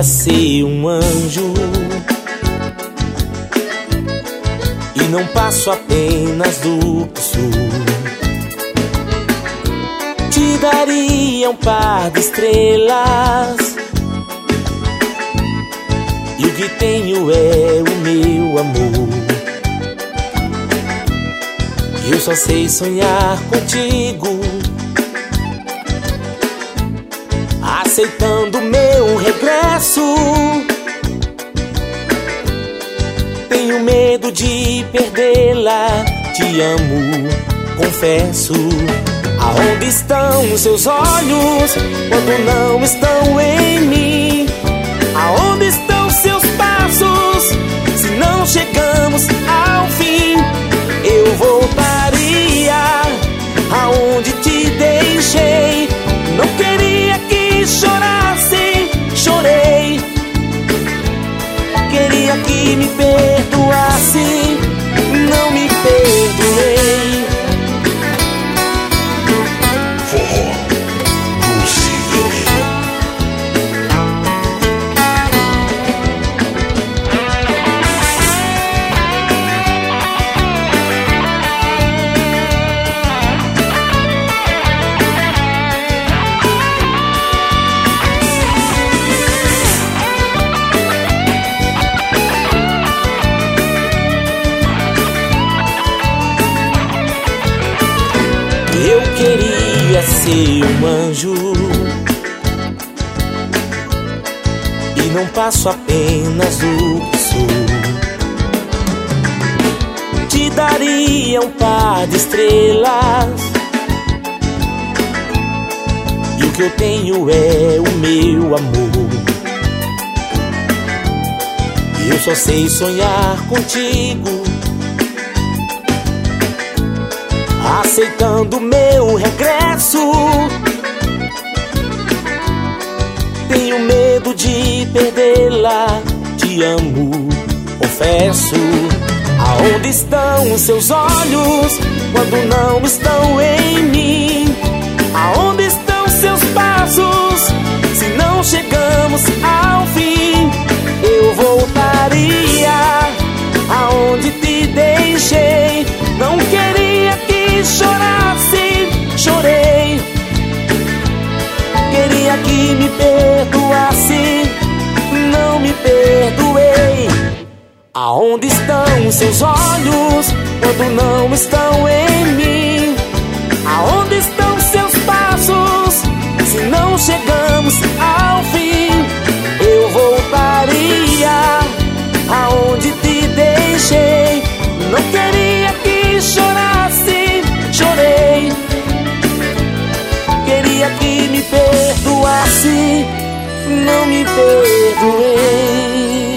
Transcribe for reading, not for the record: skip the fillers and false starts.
queria ser um anjo e não passo apenas do que sou. Te daria um par de estrelas e o que tenho é o meu amor. Eu só sei sonhar contigo, aceitando meu regresso. Tenho medo de perdê-la, te amo, confesso. Aonde estão seus olhos quando não estão em mim? Aonde estão seus passos se não chegamos ao fim? Eu voltaria aonde te deixei. Não queria que chorasse, chorei. Queria que me perdoasse, não me perdoei. Eu queria ser um anjo e não passo apenas do que sou. Te daria um par de estrelas e o que eu tenho é o meu amor. Eu só sei sonhar contigo, aceitando meu regresso. Tenho medo de perdê-la, te amo, confesso. Aonde estão seus olhos quando não estão em mim? Aonde estão seus passos se não chegamos ao fim? Eu voltaria aonde te deixei. Não queria que chorasse, chorei. Queria que me perdoasse, não me perdoei. Aonde estão seus olhos quando não estão em mim? Aonde estão seus passos se não chegamos ao fim? Eu voltaria aonde te deixei. Não queria que chorasse, chorei. Queria que me perdoasse, não me perdoei.